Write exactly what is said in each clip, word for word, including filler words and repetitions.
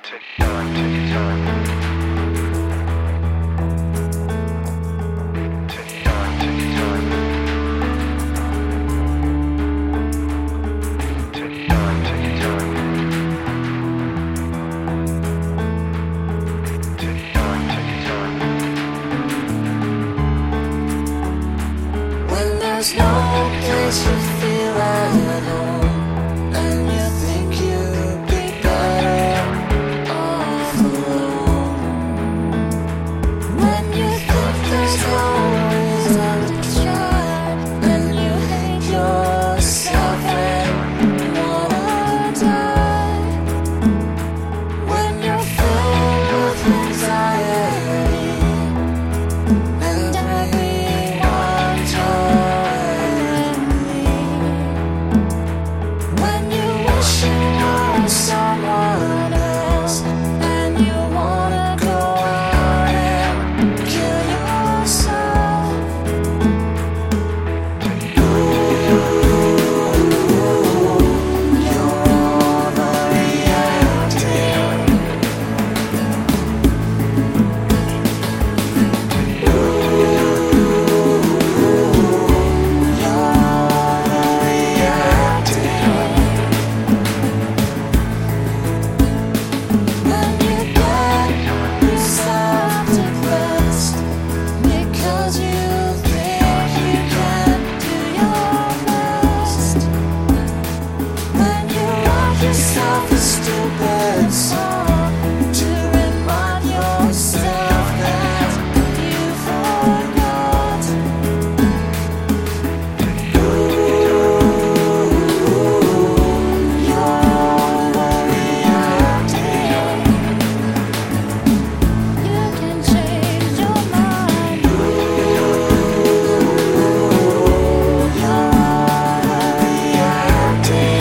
There's no place to feel at home, and you think you'd be better off alone. When you think there's no reason to try, and you hate yourself and wanna die. When you're filled with anxiety and everyone told, when you wish you were someone else, and you wanna go out and kill yourself. Ooh, you're overreacting. Yourself a stupid song to remind yourself that you forgot. Ooh, you're overreacting. You can change your mind. Ooh, you're overreacting.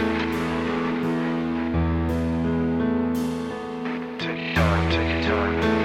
Take your time.